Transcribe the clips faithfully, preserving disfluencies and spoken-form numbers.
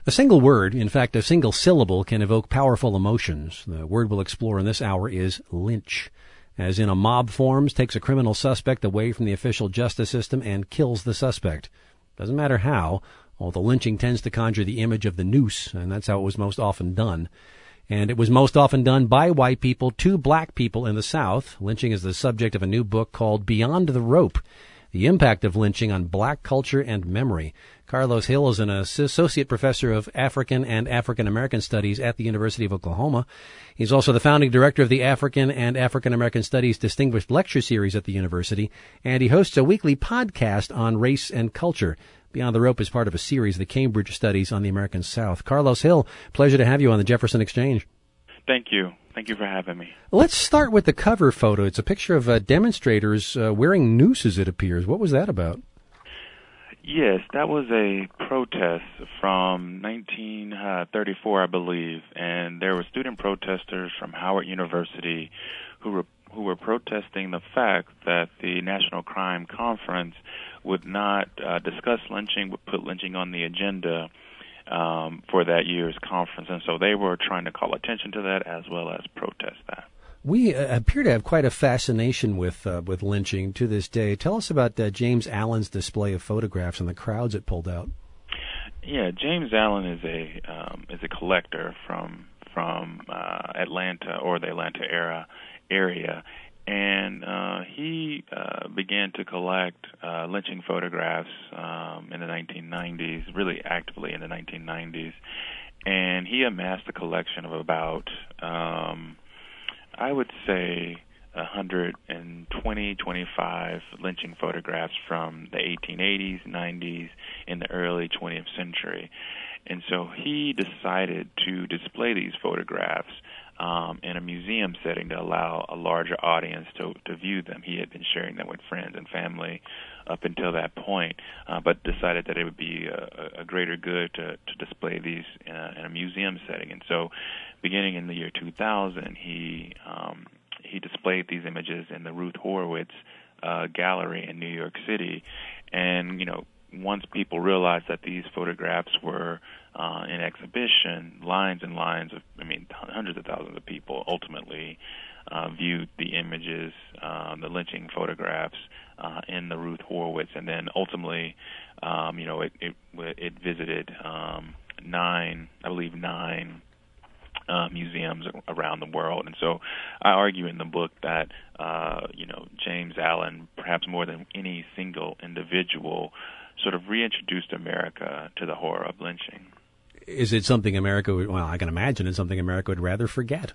A single word, in fact, a single syllable, can evoke powerful emotions. The word we'll explore in this hour is lynch. As in a mob forms, takes a criminal suspect away from the official justice system and kills the suspect. Doesn't matter how, although lynching tends to conjure the image of the noose, and that's how it was most often done. And it was most often done by white people to black people in the South. Lynching is the subject of a new book called Beyond the Rope: The Impact of Lynching on Black Culture and Memory. Carlos Hill is an associate professor of African and African American Studies at the University of Oklahoma. He's also the founding director of the African and African American Studies Distinguished Lecture Series at the university, and he hosts a weekly podcast on race and culture. Beyond the Rope is part of a series, the Cambridge Studies on the American South. Carlos Hill, pleasure to have you on the Jefferson Exchange. Thank you. Thank you for having me. Let's start with the cover photo. It's a picture of uh, demonstrators uh, wearing nooses, it appears. What was that about? Yes, that was a protest from nineteen thirty-four, I believe, and there were student protesters from Howard University who were who were protesting the fact that the National Crime Conference would not uh, discuss lynching, would put lynching on the agenda um, for that year's conference, and so they were trying to call attention to that as well as protest that. We uh, appear to have quite a fascination with uh, with lynching to this day. Tell us about uh, James Allen's display of photographs and the crowds it pulled out. Yeah, James Allen is a um, is a collector from from uh, Atlanta or the Atlanta era area, and uh, he uh, began to collect uh, lynching photographs um, in the nineteen nineties, really actively in the nineteen nineties, and he amassed a collection of about um, I would say one hundred twenty, twenty-five lynching photographs from the eighteen eighties, nineties, in the early twentieth century. And so he decided to display these photographs um, in a museum setting to allow a larger audience to, to view them. He had been sharing them with friends and family up until that point, uh, but decided that it would be a, a greater good to, to display these in a, in a museum setting. And so beginning in the year two thousand, he um, he displayed these images in the Ruth Horowitz uh, Gallery in New York City. And, you know, once people realized that these photographs were uh, in exhibition, lines and lines of, I mean, hundreds of thousands of people ultimately uh, viewed the images, uh, the lynching photographs uh, in the Ruth Horowitz. And then ultimately, um, you know, it, it, it visited um, nine, I believe nine, Uh, museums around the world. And so I argue in the book that, uh, you know, James Allen, perhaps more than any single individual, sort of reintroduced America to the horror of lynching. Is it something America would, well, I can imagine it's something America would rather forget?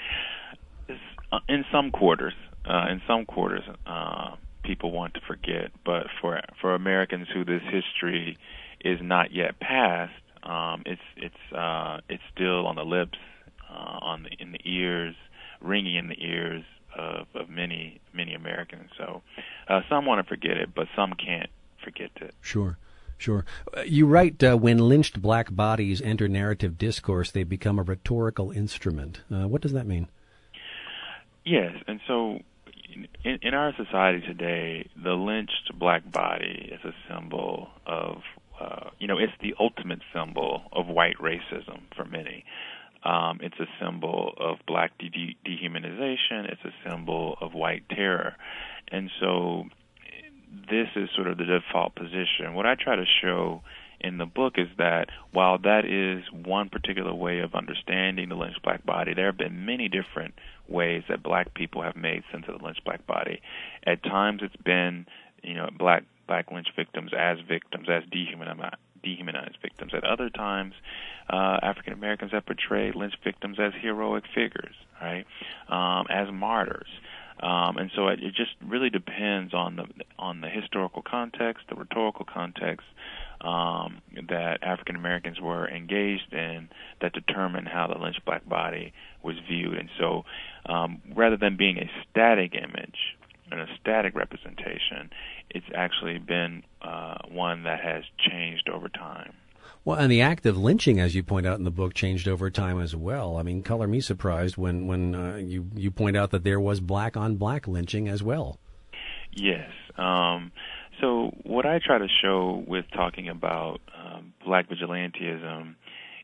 It's, uh, in some quarters, uh, in some quarters, uh, people want to forget, but for for Americans who this history is not yet past, um, it's it's uh, it's still on the lips, Uh, on the, in the ears, ringing in the ears of, of many, many Americans. So uh, some want to forget it, but some can't forget it. Sure, sure. Uh, you write, uh, when lynched black bodies enter narrative discourse, they become a rhetorical instrument. Uh, what does that mean? Yes, and so in, in our society today, the lynched black body is a symbol of, uh, you know, it's the ultimate symbol of white racism for many. Um, it's a symbol of black de- dehumanization. It's a symbol of white terror. And so this is sort of the default position. What I try to show in the book is that while that is one particular way of understanding the lynched black body, there have been many different ways that black people have made sense of the lynched black body. At times it's been, you know, black black lynch victims as victims, as dehumanized. dehumanized victims. At other times, uh, African Americans have portrayed lynch victims as heroic figures, right, um, as martyrs. Um, and so it, it just really depends on the on the historical context, the rhetorical context um, that African Americans were engaged in that determined how the lynched black body was viewed. And so um, rather than being a static image and a static representation, it's actually been uh, one that has changed over time. Well, and the act of lynching, as you point out in the book, changed over time as well. I mean, color me surprised when, when uh, you, you point out that there was black-on-black lynching as well. Yes. Um, so what I try to show with talking about um, black vigilantism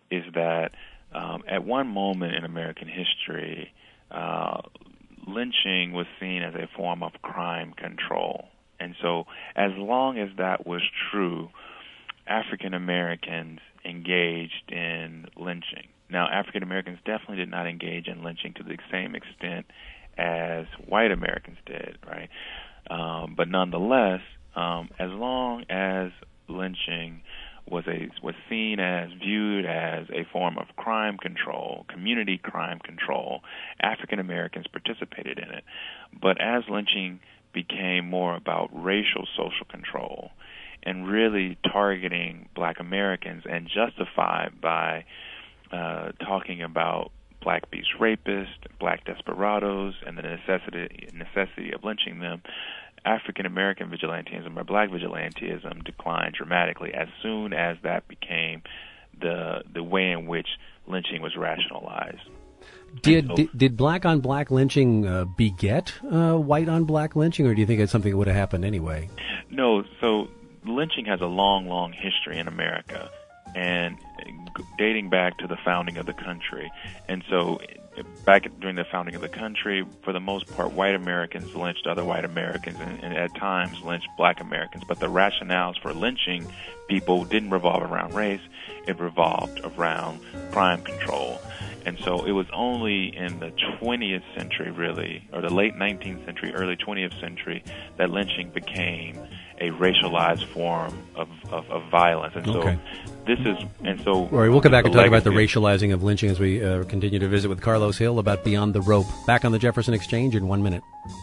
is that um, at one moment in American history, uh, lynching was seen as a form of crime control. And so as long as that was true, African Americans engaged in lynching. Now, African Americans definitely did not engage in lynching to the same extent as white Americans did, right? Um, but nonetheless, um, as long as lynching was a was seen as viewed as a form of crime control, community crime control, African Americans participated in it. But as lynching became more about racial social control and really targeting black Americans and justified by uh, talking about black beast rapists, black desperados, and the necessity necessity of lynching them, African American vigilantism or black vigilantism declined dramatically as soon as that became the the way in which lynching was rationalized. Did so, did, did black on black lynching uh, beget uh, white on black lynching, or do you think it's something that would have happened anyway? No, so lynching has a long, long history in America, and dating back to the founding of the country. And so back during the founding of the country, for the most part, white Americans lynched other white Americans and, and at times lynched black Americans. But the rationales for lynching people didn't revolve around race. It revolved around crime control. And so it was only in the twentieth century, really, or the late nineteenth century, early twentieth century, that lynching became a racialized form of, of, of violence. And so okay. this is, and so... All right, we'll come back and talk about the legacy. racializing of lynching as we uh, continue to visit with Carlos Hill about Beyond the Rope. Back on the Jefferson Exchange in one minute.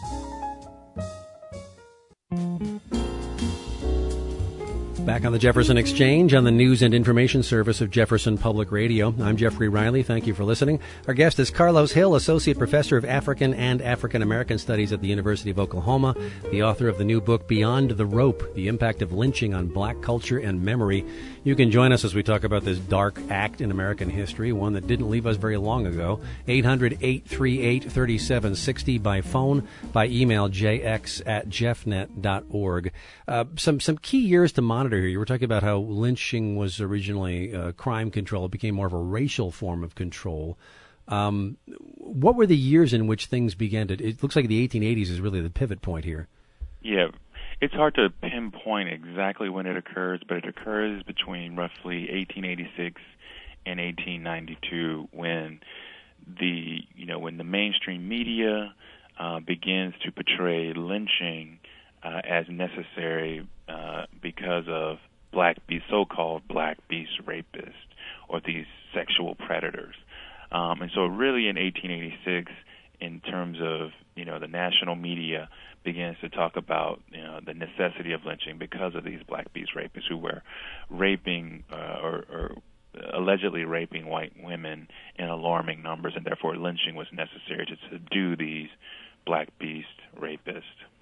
Back on the Jefferson Exchange on the news and information service of Jefferson Public Radio. I'm Jeffrey Riley. Thank you for listening. Our guest is Carlos Hill, Associate Professor of African and African American Studies at the University of Oklahoma, the author of the new book Beyond the Rope, The Impact of Lynching on Black Culture and Memory. You can join us as we talk about this dark act in American history, one that didn't leave us very long ago. eight hundred, eight three eight, three seven six zero by phone, by email, jx at jeffnet dot org. Uh, some, some key years to monitor here. You were talking about how lynching was originally uh, crime control. It became more of a racial form of control. Um, what were the years in which things began to... It looks like the eighteen eighties is really the pivot point here. Yeah, it's hard to pinpoint exactly when it occurs, but it occurs between roughly eighteen eighty-six and eighteen ninety-two, when the you know when the mainstream media uh, begins to portray lynching uh, as necessary uh, because of black beast, so-called black beast rapists or these sexual predators, um, and so really in eighteen eighty-six, in terms of you know the national media begins to talk about you know the necessity of lynching because of these black beast rapists who were raping uh, or, or allegedly raping white women in alarming numbers, and therefore lynching was necessary to subdue these black beast rapists.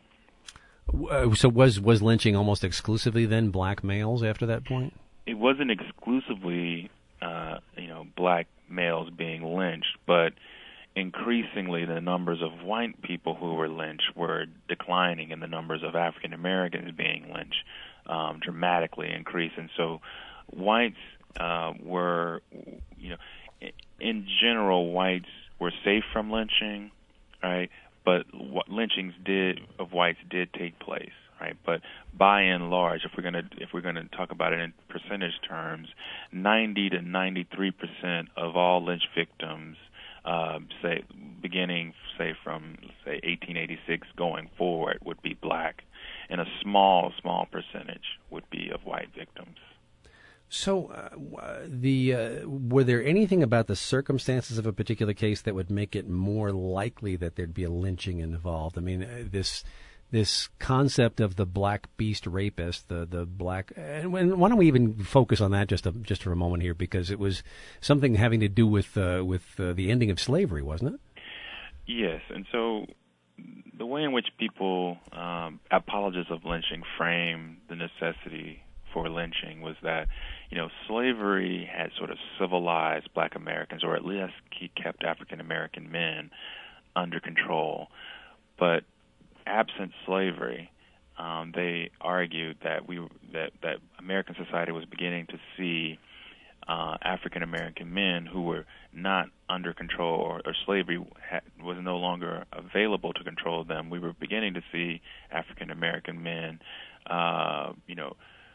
Uh, so was was lynching almost exclusively then black males after that point? It wasn't exclusively uh, you know black males being lynched, but increasingly the numbers of white people who were lynched were declining, and the numbers of African Americans being lynched um, dramatically increased. And so whites uh, were, you know, in general, whites were safe from lynching, right? But what lynchings did of whites did take place, right? But by and large, if we're gonna if we're gonna talk about it in percentage terms, ninety to ninety-three percent of all lynch victims, Uh, say beginning say from say eighteen eighty-six going forward, would be black, and a small small percentage would be of white victims. So, uh, the uh, were there anything about the circumstances of a particular case that would make it more likely that there'd be a lynching involved? I mean, uh, this this concept of the black beast rapist, the the black, and why don't we even focus on that just a, just for a moment here, because it was something having to do with uh, with uh, the ending of slavery, wasn't it? Yes, and so the way in which people, um, apologists of lynching, frame the necessity for lynching was that, you know, slavery had sort of civilized black Americans, or at least kept African American men under control, but absent slavery, um, they argued that we that, that American society was beginning to see uh, African American men who were not under control, or, or slavery ha- was no longer available to control them. We were beginning to see African American men, uh, you know,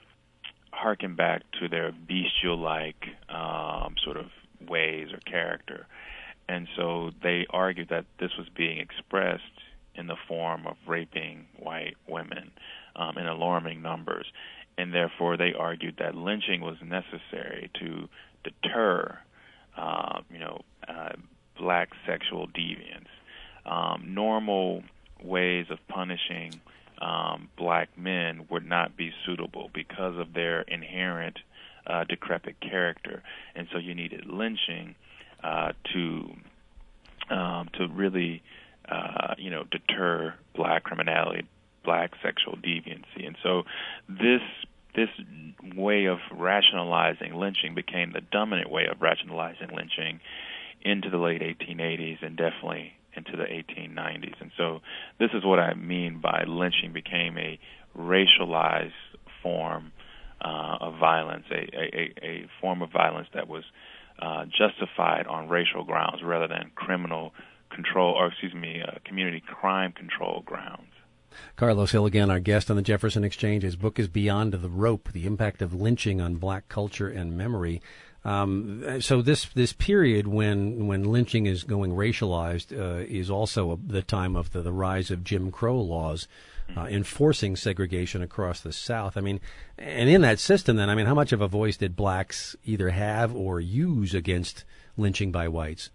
harken back to their bestial-like um, sort of ways or character. And so they argued that this was being expressed in the form of raping white women um, in alarming numbers. And therefore they argued that lynching was necessary to deter, uh, you know, uh, black sexual deviance. Um, normal ways of punishing um, black men would not be suitable because of their inherent uh, decrepit character. And so you needed lynching uh, to um, to really, uh, you know, deter black criminality, black sexual deviancy. And so this this way of rationalizing lynching became the dominant way of rationalizing lynching into the late eighteen eighties and definitely into the eighteen nineties. And so this is what I mean by lynching became a racialized form uh, of violence, a, a, a form of violence that was uh, justified on racial grounds rather than criminal control, or excuse me, uh, community crime control grounds. Carlos Hill again, our guest on the Jefferson Exchange. His book is Beyond the Rope, The Impact of Lynching on Black Culture and Memory. Um, so this this period when when lynching is going racialized uh, is also a, the time of the, the rise of Jim Crow laws uh, enforcing segregation across the South. I mean, and in that system then, I mean, how much of a voice did blacks either have or use against lynching by whites?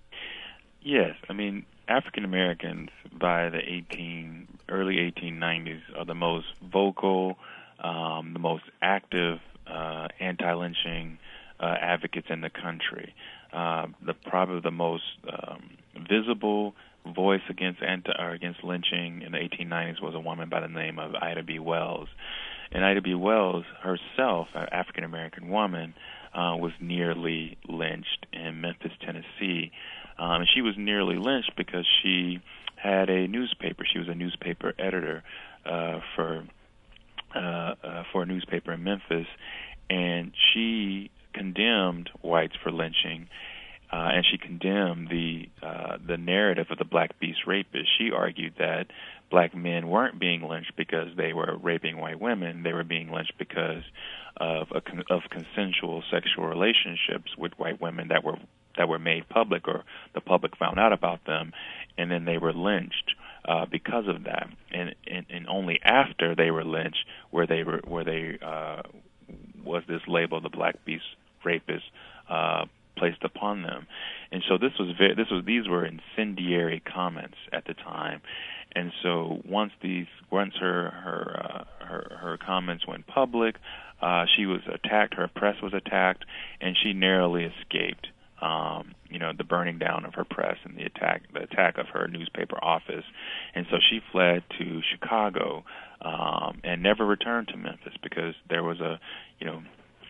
Yes, I mean, African Americans by the eighteen early eighteen nineties are the most vocal, um, the most active uh, anti-lynching uh, advocates in the country. Uh, the probably the most um, visible voice against anti or against lynching in the eighteen nineties was a woman by the name of Ida B. Wells. And Ida B. Wells herself, an African American woman, uh, was nearly lynched in Memphis, Tennessee. Um, and she was nearly lynched because she had a newspaper. She was a newspaper editor uh, for uh, uh, for a newspaper in Memphis, and she condemned whites for lynching, uh, and she condemned the uh, the narrative of the black beast rapist. She argued that black men weren't being lynched because they were raping white women; they were being lynched because of a con- of consensual sexual relationships with white women that were that were made public, or the public found out about them, and then they were lynched uh, because of that. And, and and only after they were lynched were they were were they uh, was this label, the black beast rapist, uh, placed upon them. And so this was very, this was these were incendiary comments at the time. And so once these once her her uh, her her comments went public, uh, she was attacked. Her press was attacked, and she narrowly escaped. Um, you know, the burning down of her press and the attack, the attack of her newspaper office, and so she fled to Chicago um, and never returned to Memphis because there was a, you know,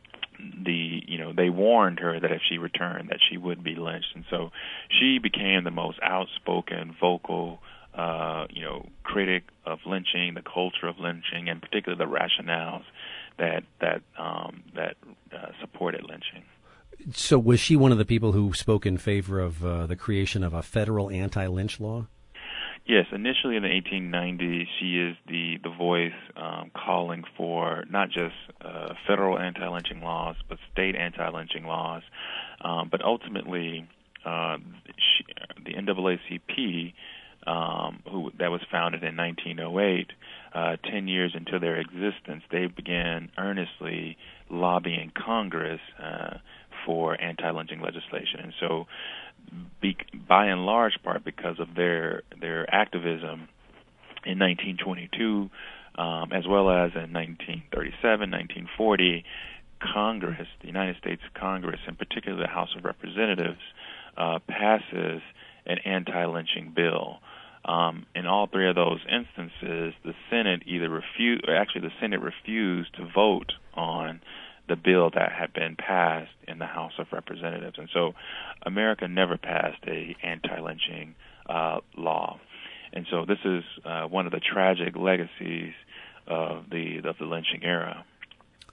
the you know they warned her that if she returned that she would be lynched, and so she became the most outspoken, vocal, uh, you know, critic of lynching, the culture of lynching, and particularly the rationales that that um, that uh, supported lynching. So was she one of the people who spoke in favor of uh, the creation of a federal anti-lynch law? Yes, initially in the eighteen nineties, she is the, the voice um, calling for not just uh, federal anti-lynching laws, but state anti-lynching laws. Um, but ultimately, uh, she, the N double A C P, um, who that was founded in nineteen oh eight, uh, ten years into their existence, they began earnestly lobbying Congress uh, for anti-lynching legislation. And so be, by and large part because of their their activism in nineteen twenty-two, um, as well as in nineteen thirty-seven, nineteen forty, Congress, the United States Congress, in particular the House of Representatives, uh, passes an anti-lynching bill. Um, in all three of those instances, the Senate either refused, or actually the Senate refused to vote on the bill that had been passed in the House of Representatives. And so America never passed a anti-lynching uh, law. And so this is uh, one of the tragic legacies of the of the lynching era.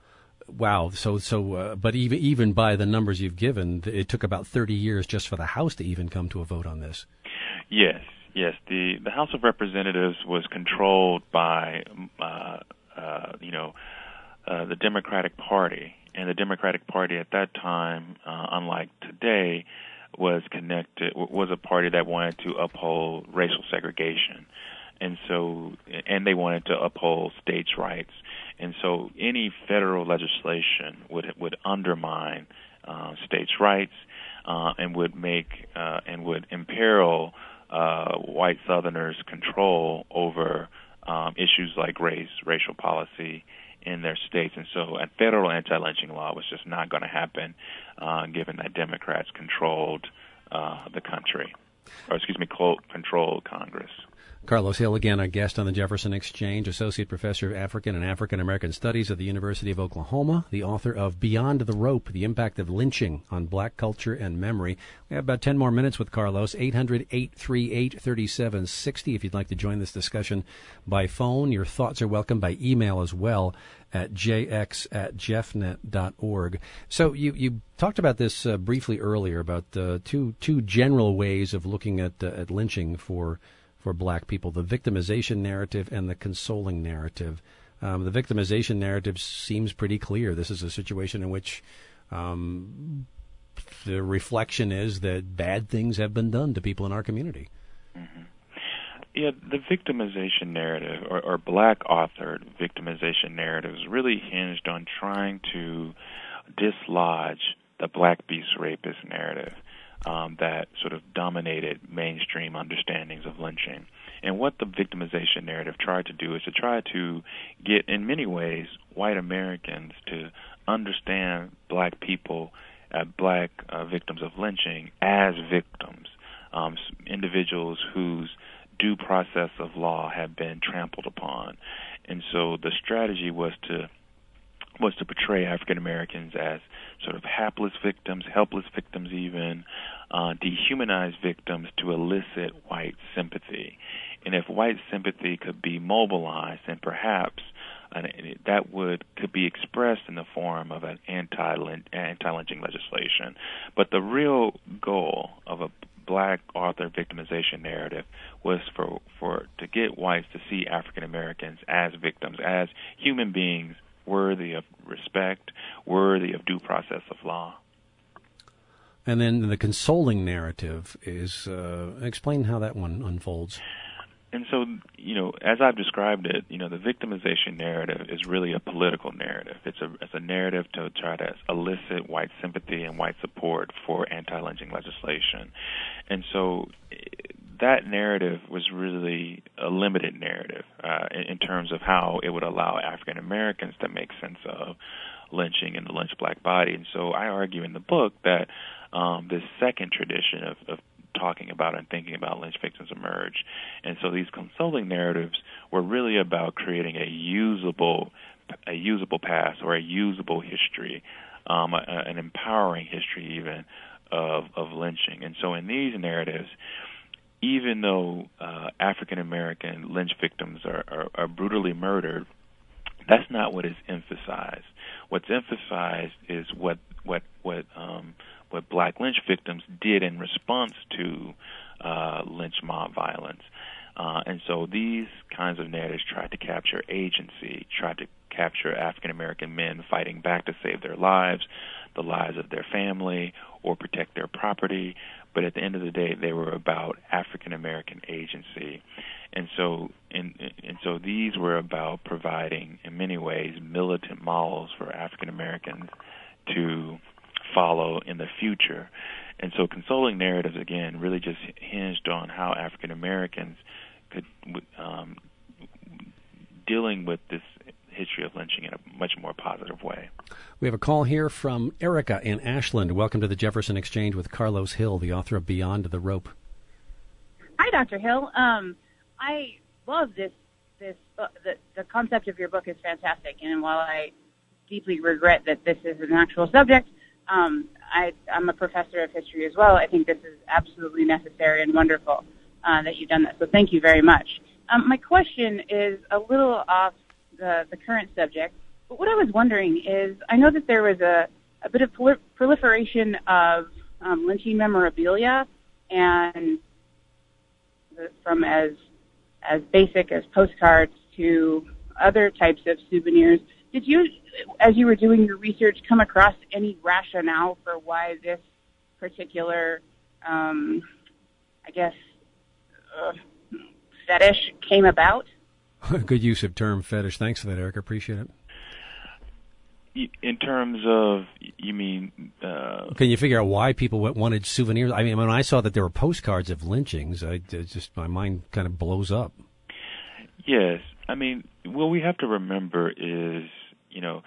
Wow. So, so, uh, but even even by the numbers you've given, it took about thirty years just for the House to even come to a vote on this. Yes, yes. The the House of Representatives was controlled by, uh, uh, you know, uh, the Democratic Party, and the Democratic Party at that time, uh, unlike today, was connected was a party that wanted to uphold racial segregation, and so and they wanted to uphold states' rights. And so any federal legislation would would undermine uh, states' rights uh, and would make uh, and would imperil uh, white Southerners' control over um, issues like race, racial policy in their states. And so a federal anti-lynching law was just not going to happen, uh, given that Democrats controlled uh, the country, or excuse me, controlled Congress. Carlos Hill, again, our guest on the Jefferson Exchange, Associate Professor of African and African American Studies at the University of Oklahoma, the author of Beyond the Rope, The Impact of Lynching on Black Culture and Memory. We have about ten more minutes with Carlos, eight hundred, eight three eight, three seven six zero if you'd like to join this discussion by phone. Your thoughts are welcome by email as well at j x at jeffnet dot org. So you, you talked about this uh, briefly earlier, about uh, two two general ways of looking at, uh, at lynching for for black people, the victimization narrative and the consoling narrative. Um, the victimization narrative seems pretty clear. This is a situation in which um, the reflection is that bad things have been done to people in our community. Mm-hmm. Yeah, the victimization narrative, or, or black-authored victimization narrative, is really hinged on trying to dislodge the black beast rapist narrative. Um, that sort of dominated mainstream understandings of lynching. And what the victimization narrative tried to do is to try to get, in many ways, white Americans to understand black people, uh, black uh, victims of lynching as victims, um, individuals whose due process of law have been trampled upon. And so the strategy was to was to portray African Americans as sort of hapless victims, helpless victims even, uh, dehumanized victims to elicit white sympathy. And if white sympathy could be mobilized, then perhaps uh, that would could be expressed in the form of an anti-lynching legislation. But the real goal of a black author victimization narrative was for, for to get whites to see African Americans as victims, as human beings worthy of respect, worthy of due process of law. And then the consoling narrative is, uh, explain how that one unfolds. And so, you know, as I've described it, you know, the victimization narrative is really a political narrative. It's a it's a narrative to try to elicit white sympathy and white support for anti-lynching legislation. And so that narrative was really a limited narrative uh, in, in terms of how it would allow African Americans to make sense of lynching and the lynched black body. And so I argue in the book that um, this second tradition of, of talking about and thinking about lynch victims emerged. And so these consoling narratives were really about creating a usable, a usable past or a usable history, um, a, an empowering history even of, of lynching. And so in these narratives, even though uh, African American lynch victims are, are, are brutally murdered, that's not what is emphasized. What's emphasized is what what what um, what black lynch victims did in response to uh, lynch mob violence. Uh, and so these kinds of narratives tried to capture agency, tried to capture African American men fighting back to save their lives, the lives of their family, or protect their property. But at the end of the day, they were about African American agency. And so in, and so these were about providing, in many ways, militant models for African Americans to follow in the future. And so consoling narratives, again, really just hinged on how African Americans could, um, dealing with this history of lynching in a much more positive way. We have a call here from Erica in Ashland. Welcome to the Jefferson Exchange with Carlos Hill, the author of Beyond the Rope. Hi, Doctor Hill. Um, I love this. This book. The, the concept of your book is fantastic, and while I deeply regret that this is an actual subject, um, I, I'm a professor of history as well. I think this is absolutely necessary and wonderful uh, that you've done that. So thank you very much. Um, my question is a little off the, the current subject, But what I was wondering is, I know that there was a, a bit of prol- proliferation of um, lynching memorabilia, and the, from as as basic as postcards to other types of souvenirs. Did you, as you were doing your research, come across any rationale for why this particular, um, I guess, uh, fetish came about? Good use of term fetish. Thanks for that, Eric. I appreciate it. In terms of, you mean... Uh, Can you figure out why people wanted souvenirs? I mean, when I saw that there were postcards of lynchings, I just my mind kind of blows up. Yes. I mean, what we have to remember is, you know,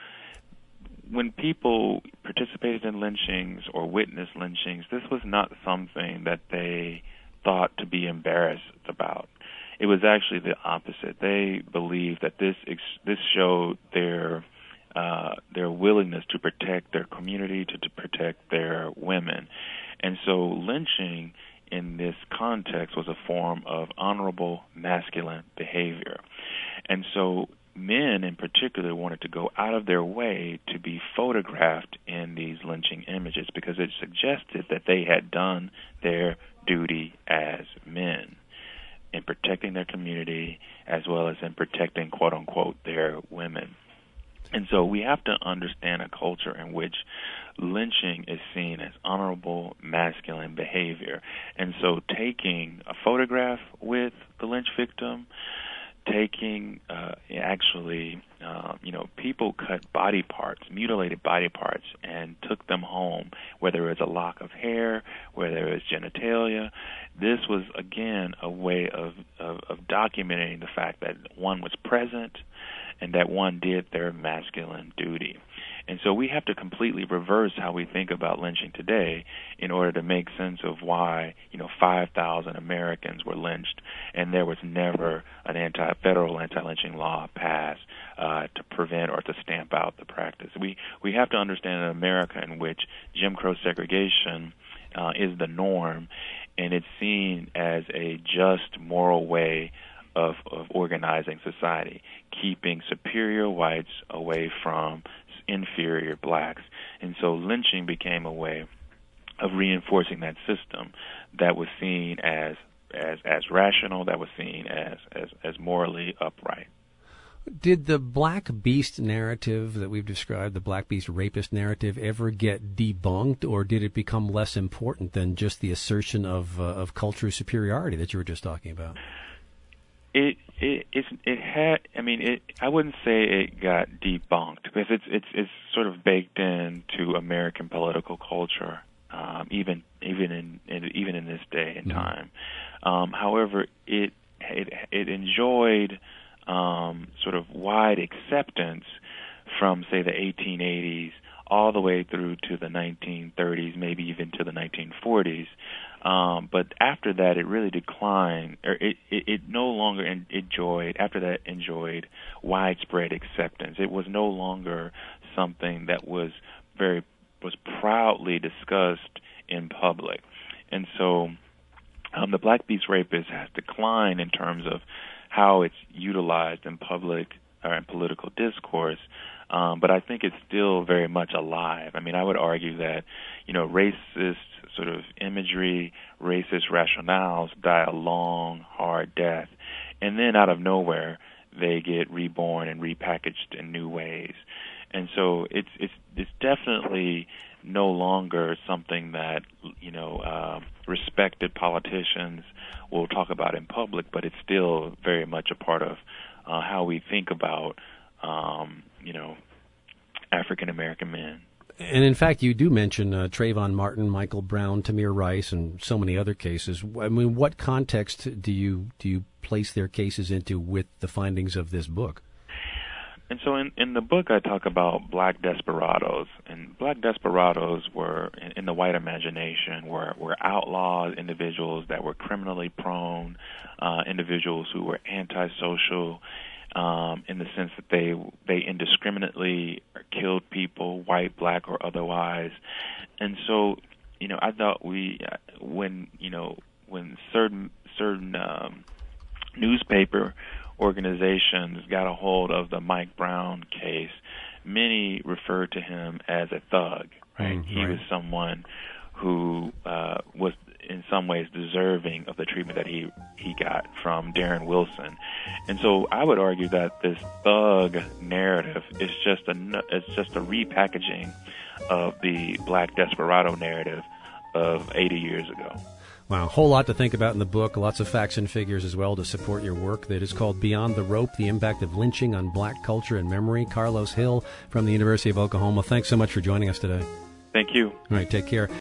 when people participated in lynchings or witnessed lynchings, this was not something that they thought to be embarrassed about. It was actually the opposite. They believed that this ex- this showed their uh, their willingness to protect their community, to, to protect their women. And so lynching in this context was a form of honorable masculine behavior. And so men in particular wanted to go out of their way to be photographed in these lynching images because it suggested that they had done their duty as men in protecting their community as well as in protecting, quote unquote, their women. And so we have to understand a culture in which lynching is seen as honorable masculine behavior. And so taking a photograph with the lynch victim, taking uh, actually, uh, you know, people cut body parts, mutilated body parts, and took them home, whether it was a lock of hair, whether it was genitalia. This was, again, a way of, of, of documenting the fact that one was present and that one did their masculine duty. And so we have to completely reverse how we think about lynching today in order to make sense of why, you know, five thousand Americans were lynched and there was never an anti federal anti-lynching law passed uh, to prevent or to stamp out the practice. We we have to understand an America in which Jim Crow segregation uh, is the norm, and it's seen as a just moral way of, of organizing society, keeping superior whites away from inferior blacks. And so lynching became a way of reinforcing that system that was seen as as as rational, that was seen as as, as morally upright. Did the Black Beast narrative that we've described, the Black Beast rapist narrative, ever get debunked, or did it become less important than just the assertion of uh, of cultural superiority that you were just talking about? It it it's, it had. I mean, it. I wouldn't say it got debunked because it's it's it's sort of baked into American political culture, um, even even in, in even in this day and time. Um, however, it it it enjoyed um, sort of wide acceptance from, say, the eighteen eighties all the way through to the nineteen thirties, maybe even to the nineteen forties. Um, but after that, it really declined, or it, it, it no longer enjoyed, after that, enjoyed widespread acceptance. It was no longer something that was very, was proudly discussed in public. And so um, the Black Beast rapist has declined in terms of how it's utilized in public or in political discourse. Um, but I think it's still very much alive. I mean, I would argue that, you know, racist sort of imagery, racist rationales die a long, hard death. And then out of nowhere, they get reborn and repackaged in new ways. And so it's it's it's definitely no longer something that, you know, uh, respected politicians will talk about in public, but it's still very much a part of uh, how we think about, um, you know, African-American men. And in fact, you do mention uh, Trayvon Martin, Michael Brown, Tamir Rice, and so many other cases. I mean, what context do you do you place their cases into with the findings of this book? And so in, in the book, I talk about black desperados. And black desperados were, in, in the white imagination, were, were outlaws, individuals that were criminally prone, uh, individuals who were antisocial, Um, in the sense that they they indiscriminately killed people, white, black, or otherwise. And so, you know, I thought we, when you know, when certain certain um, newspaper organizations got a hold of the Mike Brown case, who uh, was in some ways deserving of the treatment that he he got from Darren Wilson. And so I would argue that this thug narrative is just a it's just a repackaging of the black desperado narrative of eighty years ago. Wow, a whole lot to think about in the book, lots of facts and figures as well to support your work. That is called Beyond the Rope, The Impact of Lynching on Black Culture and Memory. Carlos Hill from the University of Oklahoma, thanks so much for joining us today. Thank you. All right, take care.